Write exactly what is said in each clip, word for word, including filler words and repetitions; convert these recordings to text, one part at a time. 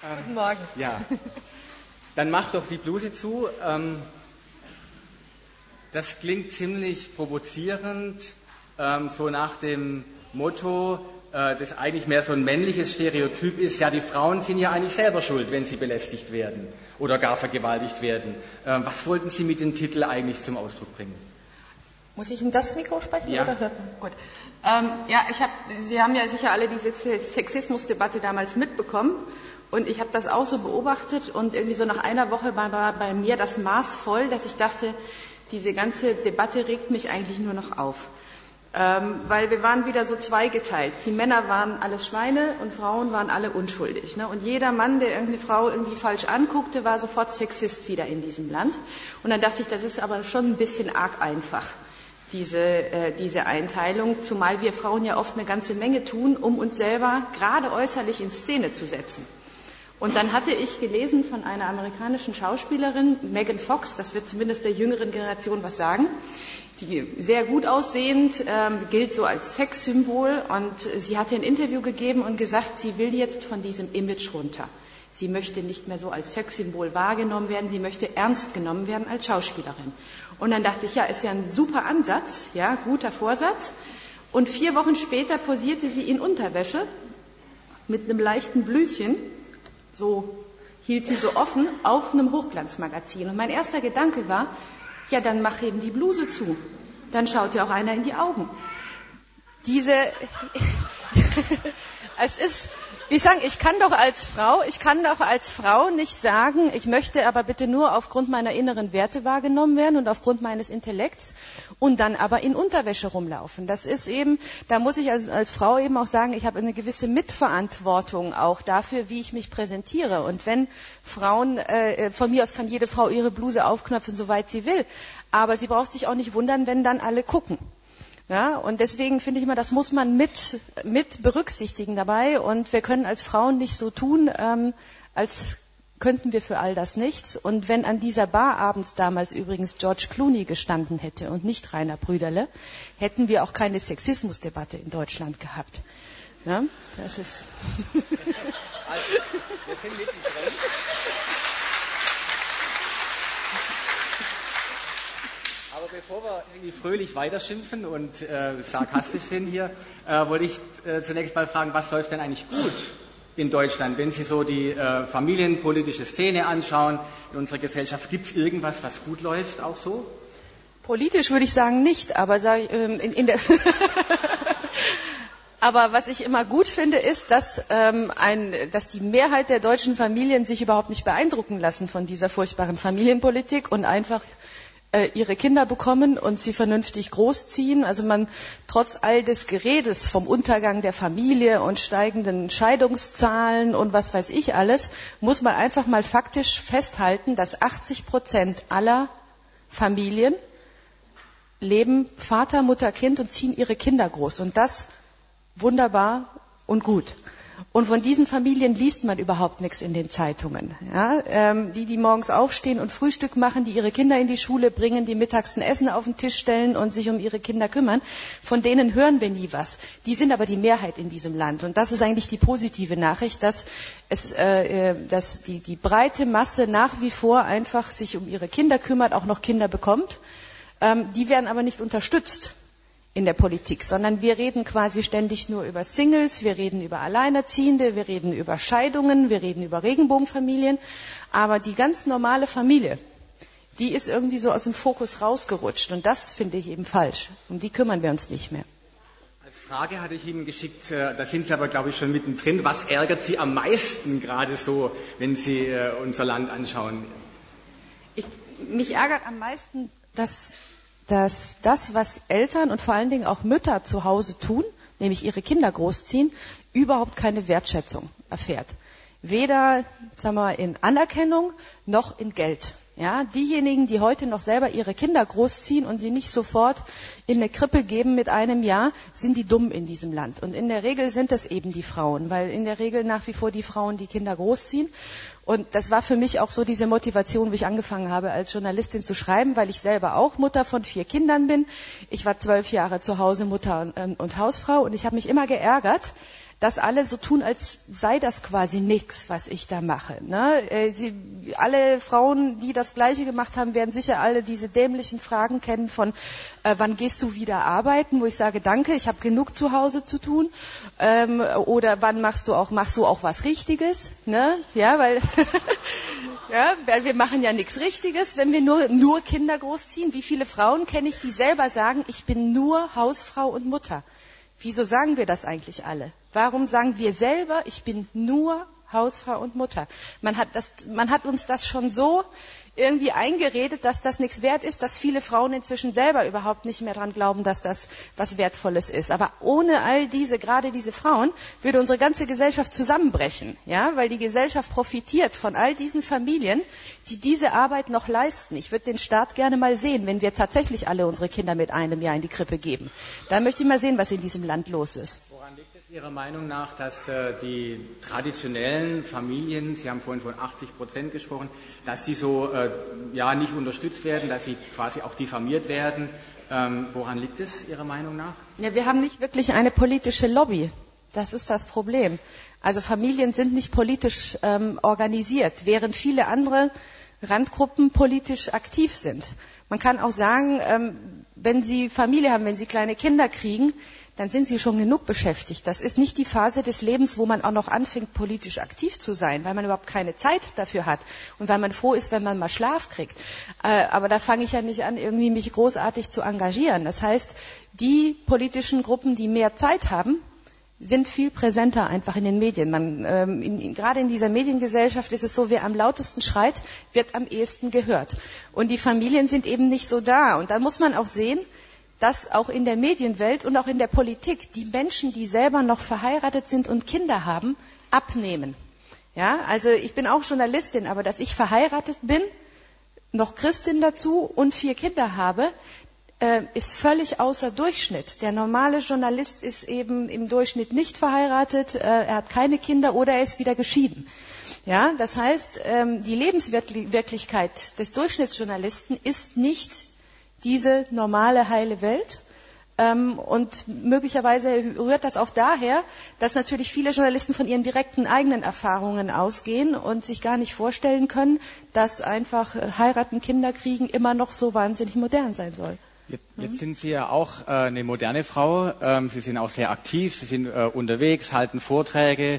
Ähm, Guten Morgen. Ja, dann mach doch die Bluse zu. Ähm, das klingt ziemlich provozierend, ähm, so nach dem Motto, äh, das eigentlich mehr so ein männliches Stereotyp ist, ja, die Frauen sind ja eigentlich selber schuld, wenn sie belästigt werden oder gar vergewaltigt werden. Ähm, was wollten Sie mit dem Titel eigentlich zum Ausdruck bringen? Muss ich in das Mikro sprechen ja. oder hört man? Gut. Ähm, ja, ich hab, Sie haben ja sicher alle diese Sexismusdebatte damals mitbekommen und ich habe das auch so beobachtet und irgendwie so nach einer Woche war, war bei mir das Maß voll, dass ich dachte, diese ganze Debatte regt mich eigentlich nur noch auf. Ähm, weil wir waren wieder so zweigeteilt. Die Männer waren alles Schweine und Frauen waren alle unschuldig. Ne? Und jeder Mann, der irgendeine Frau irgendwie falsch anguckte, war sofort Sexist wieder in diesem Land. Und dann dachte ich, das ist aber schon ein bisschen arg einfach, diese, äh, diese Einteilung, zumal wir Frauen ja oft eine ganze Menge tun, um uns selber gerade äußerlich in Szene zu setzen. Und dann hatte ich gelesen von einer amerikanischen Schauspielerin, Megan Fox, das wird zumindest der jüngeren Generation was sagen, die sehr gut aussehend, ähm, gilt so als Sexsymbol und sie hatte ein Interview gegeben und gesagt, sie will jetzt von diesem Image runter. Sie möchte nicht mehr so als Sexsymbol wahrgenommen werden, sie möchte ernst genommen werden als Schauspielerin. Und dann dachte ich, ja, ist ja ein super Ansatz, ja, guter Vorsatz. Und vier Wochen später posierte sie in Unterwäsche mit einem leichten Blüschen, so hielt sie so offen, auf einem Hochglanzmagazin. Und mein erster Gedanke war, ja, dann mach eben die Bluse zu. Dann schaut dir auch einer in die Augen. Diese, es ist, wie ich sagen, ich kann doch als Frau, ich kann doch als Frau nicht sagen, ich möchte aber bitte nur aufgrund meiner inneren Werte wahrgenommen werden und aufgrund meines Intellekts und dann aber in Unterwäsche rumlaufen. Das ist eben, da muss ich als, als Frau eben auch sagen, ich habe eine gewisse Mitverantwortung auch dafür, wie ich mich präsentiere. Und wenn Frauen, äh, von mir aus kann jede Frau ihre Bluse aufknöpfen, soweit sie will, aber sie braucht sich auch nicht wundern, wenn dann alle gucken. Ja, und deswegen finde ich immer, das muss man mit, mit berücksichtigen dabei. Und wir können als Frauen nicht so tun, ähm, als könnten wir für all das nichts. Und wenn an dieser Bar abends damals übrigens George Clooney gestanden hätte und nicht Rainer Brüderle, hätten wir auch keine Sexismusdebatte in Deutschland gehabt. Ja, das ist. Also, wir sind mittendrin. Aber bevor wir irgendwie fröhlich weiterschimpfen und äh, sarkastisch sind hier, äh, wollte ich äh, zunächst mal fragen, was läuft denn eigentlich gut in Deutschland? Wenn Sie so die äh, familienpolitische Szene anschauen in unserer Gesellschaft, gibt es irgendwas, was gut läuft, auch so? Politisch würde ich sagen nicht, aber sag, ähm, in, in der Aber was ich immer gut finde, ist, dass, ähm, ein, dass die Mehrheit der deutschen Familien sich überhaupt nicht beeindrucken lassen von dieser furchtbaren Familienpolitik und einfach ihre Kinder bekommen und sie vernünftig großziehen. Also man, trotz all des Geredes vom Untergang der Familie und steigenden Scheidungszahlen und was weiß ich alles, muss man einfach mal faktisch festhalten, dass achtzig Prozent aller Familien leben Vater, Mutter, Kind und ziehen ihre Kinder groß. Und das wunderbar und gut. Und von diesen Familien liest man überhaupt nichts in den Zeitungen. Ja, ähm, die, die morgens aufstehen und Frühstück machen, die ihre Kinder in die Schule bringen, die mittags ein Essen auf den Tisch stellen und sich um ihre Kinder kümmern, von denen hören wir nie was. Die sind aber die Mehrheit in diesem Land. Und das ist eigentlich die positive Nachricht, dass, es, äh, dass die, die breite Masse nach wie vor einfach sich um ihre Kinder kümmert, auch noch Kinder bekommt. Ähm, die werden aber nicht unterstützt in der Politik, sondern wir reden quasi ständig nur über Singles, wir reden über Alleinerziehende, wir reden über Scheidungen, wir reden über Regenbogenfamilien, aber die ganz normale Familie, die ist irgendwie so aus dem Fokus rausgerutscht und das finde ich eben falsch. Um die kümmern wir uns nicht mehr. Als Frage hatte ich Ihnen geschickt, da sind Sie aber glaube ich schon mittendrin, was ärgert Sie am meisten gerade so, wenn Sie unser Land anschauen? Ich, mich ärgert am meisten, dass dass das, was Eltern und vor allen Dingen auch Mütter zu Hause tun, nämlich ihre Kinder großziehen, überhaupt keine Wertschätzung erfährt. Weder, sagen wir mal, in Anerkennung noch in Geld. Ja, diejenigen, die heute noch selber ihre Kinder großziehen und sie nicht sofort in eine Krippe geben mit einem Jahr, sind die dumm in diesem Land. Und in der Regel sind es eben die Frauen, weil in der Regel nach wie vor die Frauen die Kinder großziehen. Und das war für mich auch so diese Motivation, wie ich angefangen habe, als Journalistin zu schreiben, weil ich selber auch Mutter von vier Kindern bin. Ich war zwölf Jahre zu Hause Mutter und, und Hausfrau und ich habe mich immer geärgert, dass alle so tun, als sei das quasi nichts, was ich da mache. Ne? Äh, sie, alle Frauen, die das Gleiche gemacht haben, werden sicher alle diese dämlichen Fragen kennen von, äh, wann gehst du wieder arbeiten, wo ich sage, danke, ich habe genug zu Hause zu tun. Ähm, oder wann machst du auch, machst du auch was Richtiges? Ne? Ja, weil... Ja, weil wir machen ja nichts Richtiges, wenn wir nur, nur Kinder großziehen. Wie viele Frauen kenne ich, die selber sagen, ich bin nur Hausfrau und Mutter? Wieso sagen wir das eigentlich alle? Warum sagen wir selber, ich bin nur Hausfrau und Mutter? Man hat, das, man hat uns das schon so irgendwie eingeredet, dass das nichts wert ist, dass viele Frauen inzwischen selber überhaupt nicht mehr dran glauben, dass das was Wertvolles ist. Aber ohne all diese, gerade diese Frauen, würde unsere ganze Gesellschaft zusammenbrechen, ja, weil die Gesellschaft profitiert von all diesen Familien, die diese Arbeit noch leisten. Ich würde den Staat gerne mal sehen, wenn wir tatsächlich alle unsere Kinder mit einem Jahr in die Krippe geben. Dann möchte ich mal sehen, was in diesem Land los ist. Woran liegt es Ihrer Meinung nach, dass äh, die traditionellen Familien, Sie haben vorhin von achtzig Prozent gesprochen, dass die so äh, ja nicht unterstützt werden, dass sie quasi auch diffamiert werden? Ähm, woran liegt es Ihrer Meinung nach? Ja, wir haben nicht wirklich eine politische Lobby. Das ist das Problem. Also Familien sind nicht politisch ähm, organisiert, während viele andere Randgruppen politisch aktiv sind. Man kann auch sagen, ähm, wenn Sie Familie haben, wenn Sie kleine Kinder kriegen, dann sind Sie schon genug beschäftigt. Das ist nicht die Phase des Lebens, wo man auch noch anfängt, politisch aktiv zu sein, weil man überhaupt keine Zeit dafür hat und weil man froh ist, wenn man mal Schlaf kriegt. Äh, aber da fange ich ja nicht an, irgendwie mich großartig zu engagieren. Das heißt, die politischen Gruppen, die mehr Zeit haben, sind viel präsenter einfach in den Medien. Man, ähm, in, in, gerade in dieser Mediengesellschaft ist es so, wer am lautesten schreit, wird am ehesten gehört. Und die Familien sind eben nicht so da. Und da muss man auch sehen, dass auch in der Medienwelt und auch in der Politik die Menschen, die selber noch verheiratet sind und Kinder haben, abnehmen. Ja, also ich bin auch Journalistin, aber dass ich verheiratet bin, noch Christin dazu und vier Kinder habe, äh, ist völlig außer Durchschnitt. Der normale Journalist ist eben im Durchschnitt nicht verheiratet, äh, er hat keine Kinder oder er ist wieder geschieden. Ja, das heißt, ähm, die Lebenswirklichkeit des Durchschnittsjournalisten ist nicht diese normale, heile Welt. Ähm, und möglicherweise rührt das auch daher, dass natürlich viele Journalisten von ihren direkten eigenen Erfahrungen ausgehen und sich gar nicht vorstellen können, dass einfach heiraten, Kinder kriegen immer noch so wahnsinnig modern sein soll. Jetzt, jetzt sind Sie ja auch äh, eine moderne Frau. Ähm, Sie sind auch sehr aktiv. Sie sind äh, unterwegs, halten Vorträge,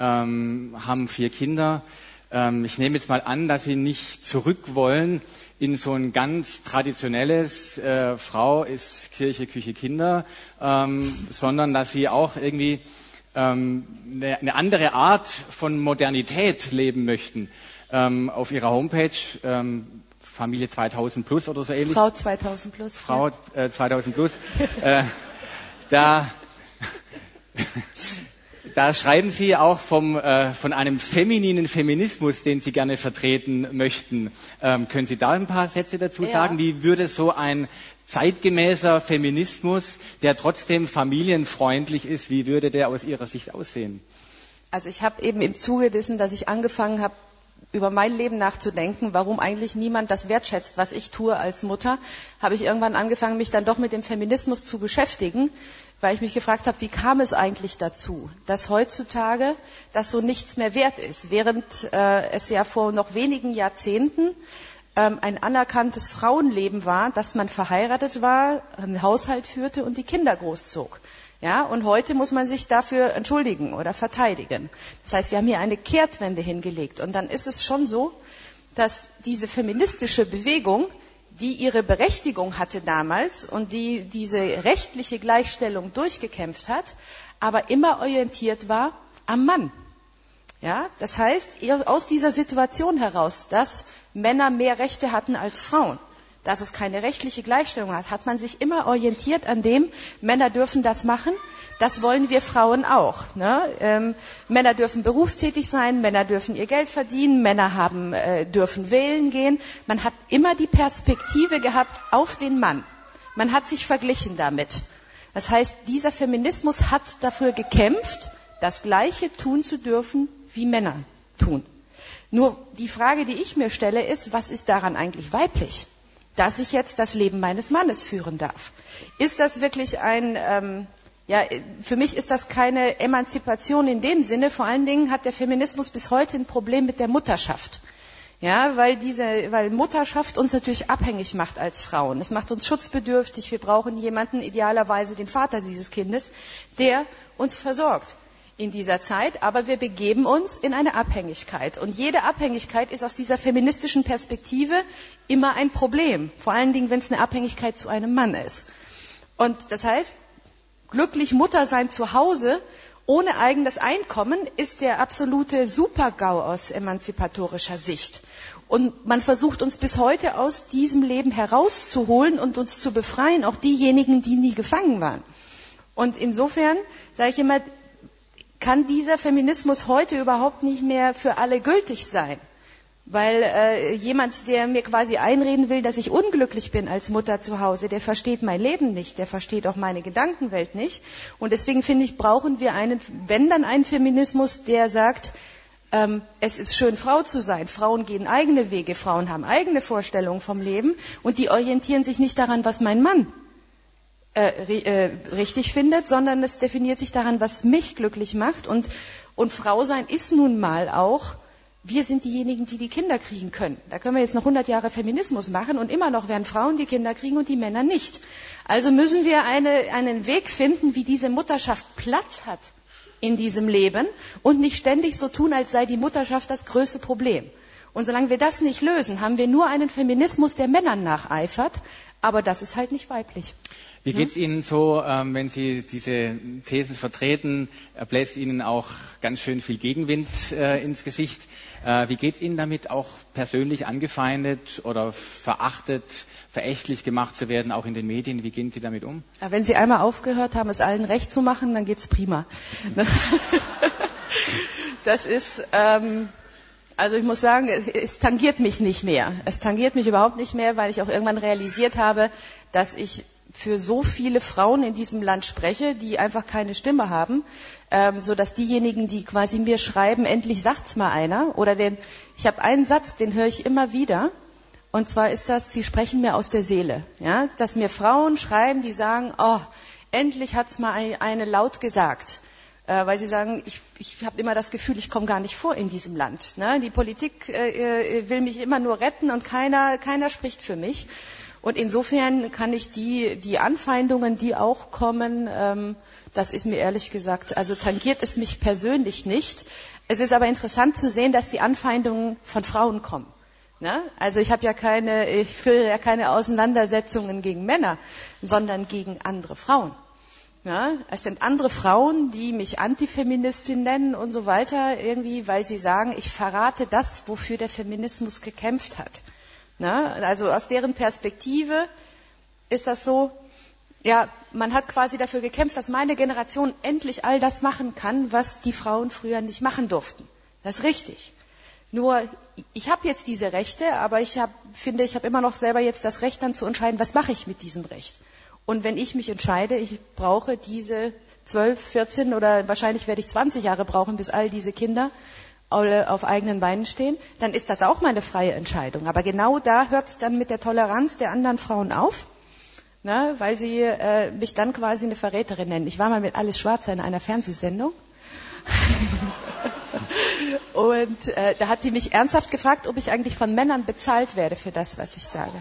ähm, haben vier Kinder. Ähm, ich nehme jetzt mal an, dass Sie nicht zurück wollen in so ein ganz traditionelles äh, Frau ist Kirche, Küche, Kinder, ähm, sondern dass Sie auch irgendwie ähm, eine, eine andere Art von Modernität leben möchten. Ähm, auf Ihrer Homepage ähm, Familie zweitausend plus oder so ähnlich. Frau zweitausend plus. Frau äh, zweitausend plus. äh, da Da schreiben Sie auch vom, äh, von einem femininen Feminismus, den Sie gerne vertreten möchten. Ähm, können Sie da ein paar Sätze dazu ja. sagen? Wie würde so ein zeitgemäßer Feminismus, der trotzdem familienfreundlich ist, wie würde der aus Ihrer Sicht aussehen? Also ich habe eben im Zuge dessen, dass ich angefangen habe, über mein Leben nachzudenken, warum eigentlich niemand das wertschätzt, was ich tue als Mutter, habe ich irgendwann angefangen, mich dann doch mit dem Feminismus zu beschäftigen, weil ich mich gefragt habe, wie kam es eigentlich dazu, dass heutzutage das so nichts mehr wert ist, während äh, es ja vor noch wenigen Jahrzehnten ähm, ein anerkanntes Frauenleben war, dass man verheiratet war, einen Haushalt führte und die Kinder großzog. Ja, und heute muss man sich dafür entschuldigen oder verteidigen. Das heißt, wir haben hier eine Kehrtwende hingelegt. Und dann ist es schon so, dass diese feministische Bewegung, die ihre Berechtigung hatte damals und die diese rechtliche Gleichstellung durchgekämpft hat, aber immer orientiert war am Mann. Ja, das heißt, aus dieser Situation heraus, dass Männer mehr Rechte hatten als Frauen, dass es keine rechtliche Gleichstellung hat, hat man sich immer orientiert an dem, Männer dürfen das machen, das wollen wir Frauen auch. Ne? Ähm, Männer dürfen berufstätig sein, Männer dürfen ihr Geld verdienen, Männer haben, äh, dürfen wählen gehen. Man hat immer die Perspektive gehabt auf den Mann. Man hat sich verglichen damit. Das heißt, dieser Feminismus hat dafür gekämpft, das Gleiche tun zu dürfen, wie Männer tun. Nur die Frage, die ich mir stelle, ist, was ist daran eigentlich weiblich? Dass ich jetzt das Leben meines Mannes führen darf. Ist das wirklich ein, ähm, Ja, für mich ist das keine Emanzipation in dem Sinne. Vor allen Dingen hat der Feminismus bis heute ein Problem mit der Mutterschaft. Ja, weil diese, weil Mutterschaft uns natürlich abhängig macht als Frauen. Es macht uns schutzbedürftig. Wir brauchen jemanden, idealerweise den Vater dieses Kindes, der uns versorgt in dieser Zeit. Aber wir begeben uns in eine Abhängigkeit. Und jede Abhängigkeit ist aus dieser feministischen Perspektive immer ein Problem. Vor allen Dingen, wenn es eine Abhängigkeit zu einem Mann ist. Und das heißt, glücklich Mutter sein zu Hause ohne eigenes Einkommen ist der absolute Super-GAU aus emanzipatorischer Sicht. Und man versucht uns bis heute aus diesem Leben herauszuholen und uns zu befreien, auch diejenigen, die nie gefangen waren. Und insofern, sage ich immer, kann dieser Feminismus heute überhaupt nicht mehr für alle gültig sein. Weil äh, jemand, der mir quasi einreden will, dass ich unglücklich bin als Mutter zu Hause, der versteht mein Leben nicht, der versteht auch meine Gedankenwelt nicht. Und deswegen finde ich, brauchen wir einen, wenn dann einen Feminismus, der sagt, ähm, es ist schön, Frau zu sein. Frauen gehen eigene Wege, Frauen haben eigene Vorstellungen vom Leben und die orientieren sich nicht daran, was mein Mann äh, äh, richtig findet, sondern es definiert sich daran, was mich glücklich macht. Und, und Frau sein ist nun mal auch, wir sind diejenigen, die die Kinder kriegen können. Da können wir jetzt noch hundert Jahre Feminismus machen und immer noch werden Frauen die Kinder kriegen und die Männer nicht. Also müssen wir eine, einen Weg finden, wie diese Mutterschaft Platz hat in diesem Leben und nicht ständig so tun, als sei die Mutterschaft das größte Problem. Und solange wir das nicht lösen, haben wir nur einen Feminismus, der Männern nacheifert, aber das ist halt nicht weiblich. Wie geht es Ihnen so, ähm, wenn Sie diese Thesen vertreten? Er bläst Ihnen auch ganz schön viel Gegenwind äh, ins Gesicht. Äh, wie geht es Ihnen damit, auch persönlich angefeindet oder verachtet, verächtlich gemacht zu werden, auch in den Medien? Wie gehen Sie damit um? Ja, wenn Sie einmal aufgehört haben, es allen recht zu machen, dann geht's prima. Das ist... Ähm Also ich muss sagen, es, es tangiert mich nicht mehr. Es tangiert mich überhaupt nicht mehr, weil ich auch irgendwann realisiert habe, dass ich für so viele Frauen in diesem Land spreche, die einfach keine Stimme haben, ähm, so dass diejenigen, die quasi mir schreiben, endlich sagt's mal einer. Oder den, ich habe einen Satz, den höre ich immer wieder. Und zwar ist das: Sie sprechen mir aus der Seele. Ja, dass mir Frauen schreiben, die sagen: Oh, endlich hat's mal eine, eine laut gesagt. Weil sie sagen, ich, ich habe immer das Gefühl, ich komme gar nicht vor in diesem Land. Ne? Die Politik äh, will mich immer nur retten und keiner, keiner spricht für mich. Und insofern kann ich die, die Anfeindungen, die auch kommen, ähm, das ist mir ehrlich gesagt, also tangiert es mich persönlich nicht. Es ist aber interessant zu sehen, dass die Anfeindungen von Frauen kommen. Ne? Also ich habe ja keine, ich führe ja keine Auseinandersetzungen gegen Männer, sondern gegen andere Frauen. Ja, es sind andere Frauen, die mich Antifeministin nennen und so weiter, irgendwie, weil sie sagen, ich verrate das, wofür der Feminismus gekämpft hat. Ja, also aus deren Perspektive ist das so, ja, man hat quasi dafür gekämpft, dass meine Generation endlich all das machen kann, was die Frauen früher nicht machen durften. Das ist richtig. Nur, ich habe jetzt diese Rechte, aber ich hab, finde, ich habe immer noch selber jetzt das Recht, dann zu entscheiden, was mache ich mit diesem Recht. Und wenn ich mich entscheide, ich brauche diese zwölf, vierzehn oder wahrscheinlich werde ich zwanzig Jahre brauchen, bis all diese Kinder alle auf eigenen Beinen stehen, dann ist das auch meine freie Entscheidung. Aber genau da hört es dann mit der Toleranz der anderen Frauen auf, ne, weil sie äh, mich dann quasi eine Verräterin nennen. Ich war mal mit Alice Schwarzer in einer Fernsehsendung. Und äh, da hat die mich ernsthaft gefragt, ob ich eigentlich von Männern bezahlt werde für das, was ich sage.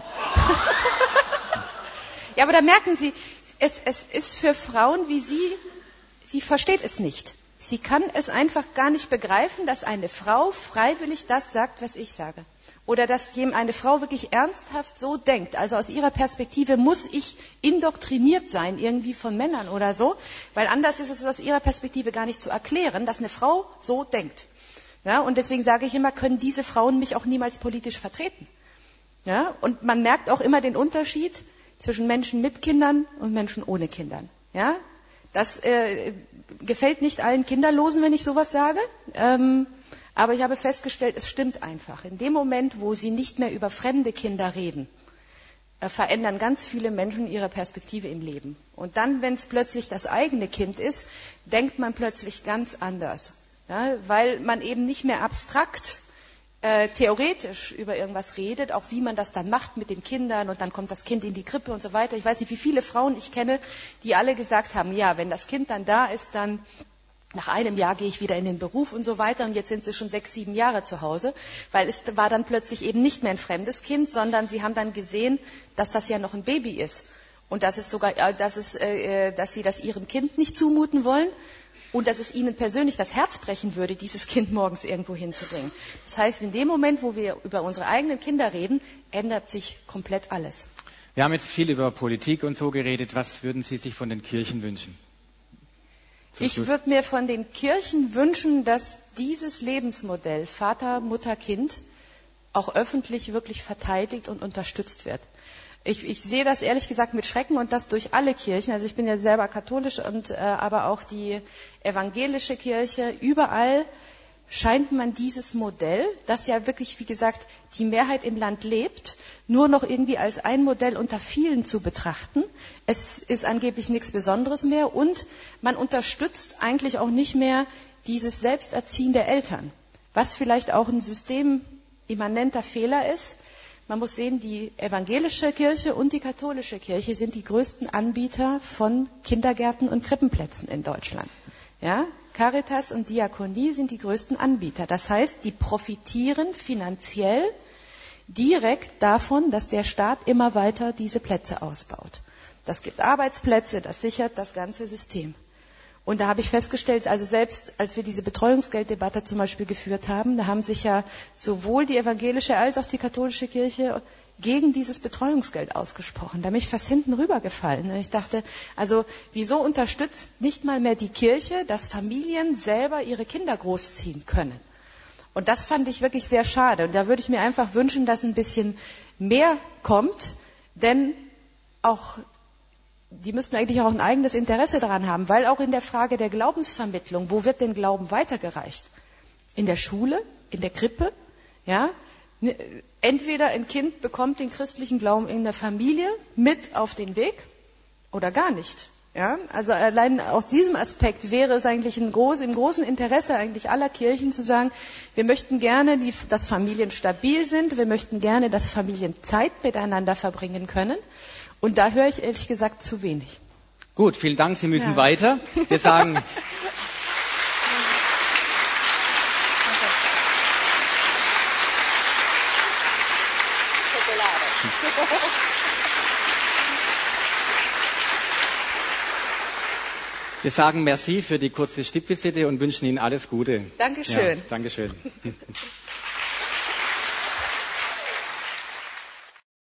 Ja, aber da merken Sie, es, es ist für Frauen wie Sie, sie versteht es nicht. Sie kann es einfach gar nicht begreifen, dass eine Frau freiwillig das sagt, was ich sage. Oder dass eine Frau wirklich ernsthaft so denkt. Also aus ihrer Perspektive muss ich indoktriniert sein, irgendwie von Männern oder so. Weil anders ist es aus ihrer Perspektive gar nicht zu erklären, dass eine Frau so denkt. Ja, und deswegen sage ich immer, können diese Frauen mich auch niemals politisch vertreten. Ja, und man merkt auch immer den Unterschied zwischen Menschen mit Kindern und Menschen ohne Kindern. Ja? Das äh, gefällt nicht allen Kinderlosen, wenn ich sowas sage. Ähm, aber ich habe festgestellt, es stimmt einfach. In dem Moment, wo sie nicht mehr über fremde Kinder reden, äh, verändern ganz viele Menschen ihre Perspektive im Leben. Und dann, wenn es plötzlich das eigene Kind ist, denkt man plötzlich ganz anders. Ja? Weil man eben nicht mehr abstrakt äh, theoretisch über irgendwas redet, auch wie man das dann macht mit den Kindern und dann kommt das Kind in die Krippe und so weiter. Ich weiß nicht, wie viele Frauen ich kenne, die alle gesagt haben, ja, wenn das Kind dann da ist, dann nach einem Jahr gehe ich wieder in den Beruf und so weiter und jetzt sind sie schon sechs, sieben Jahre zu Hause, weil es war dann plötzlich eben nicht mehr ein fremdes Kind, sondern sie haben dann gesehen, dass das ja noch ein Baby ist und dass es sogar, dass es, äh, dass sie das ihrem Kind nicht zumuten wollen. Und dass es ihnen persönlich das Herz brechen würde, dieses Kind morgens irgendwo hinzubringen. Das heißt, in dem Moment, wo wir über unsere eigenen Kinder reden, ändert sich komplett alles. Wir haben jetzt viel über Politik und so geredet. Was würden Sie sich von den Kirchen wünschen? Zum Ich Schluss. würde mir von den Kirchen wünschen, dass dieses Lebensmodell Vater, Mutter, Kind auch öffentlich wirklich verteidigt und unterstützt wird. Ich, ich sehe das ehrlich gesagt mit Schrecken und das durch alle Kirchen. Also ich bin ja selber katholisch und äh, aber auch die evangelische Kirche. Überall scheint man dieses Modell, das ja wirklich, wie gesagt, die Mehrheit im Land lebt, nur noch irgendwie als ein Modell unter vielen zu betrachten. Es ist angeblich nichts Besonderes mehr und man unterstützt eigentlich auch nicht mehr dieses Selbsterziehen der Eltern, was vielleicht auch ein systemimmanenter Fehler ist. Man muss sehen, die evangelische Kirche und die katholische Kirche sind die größten Anbieter von Kindergärten und Krippenplätzen in Deutschland. Ja? Caritas und Diakonie sind die größten Anbieter. Das heißt, die profitieren finanziell direkt davon, dass der Staat immer weiter diese Plätze ausbaut. Das gibt Arbeitsplätze, das sichert das ganze System. Und da habe ich festgestellt, also selbst als wir diese Betreuungsgelddebatte zum Beispiel geführt haben, da haben sich ja sowohl die evangelische als auch die katholische Kirche gegen dieses Betreuungsgeld ausgesprochen. Da bin ich fast hinten rübergefallen. Ich dachte, also wieso unterstützt nicht mal mehr die Kirche, dass Familien selber ihre Kinder großziehen können? Und das fand ich wirklich sehr schade. Und da würde ich mir einfach wünschen, dass ein bisschen mehr kommt, denn auch die müssten eigentlich auch ein eigenes Interesse daran haben, weil auch in der Frage der Glaubensvermittlung, wo wird denn Glauben weitergereicht? In der Schule, in der Krippe, ja? Entweder ein Kind bekommt den christlichen Glauben in der Familie mit auf den Weg oder gar nicht. Ja? Also allein aus diesem Aspekt wäre es eigentlich ein groß, im großen Interesse eigentlich aller Kirchen zu sagen, wir möchten gerne, die, dass Familien stabil sind, wir möchten gerne, dass Familien Zeit miteinander verbringen können. Und da höre ich ehrlich gesagt zu wenig. Gut, vielen Dank. Sie müssen ja. weiter. Wir sagen... Wir sagen merci für die kurze Stippvisite und wünschen Ihnen alles Gute. Dankeschön. Ja, Dankeschön.